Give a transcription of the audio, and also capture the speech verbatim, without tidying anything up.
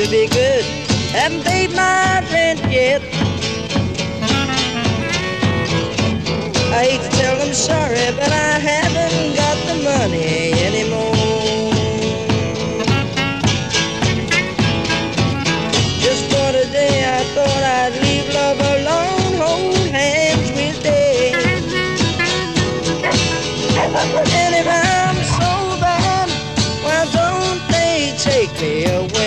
to be good. Haven't paid my rent yet. I hate to tell them sorry, but I haven't got the money anymore. Just for today, I thought I'd leave love alone, hold hands with Dave.